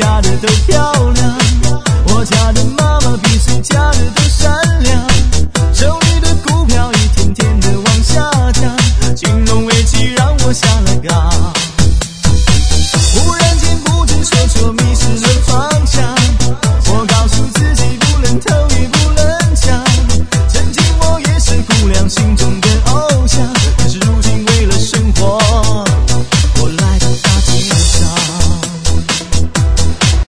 家的都漂亮，我家的妈妈比谁家的都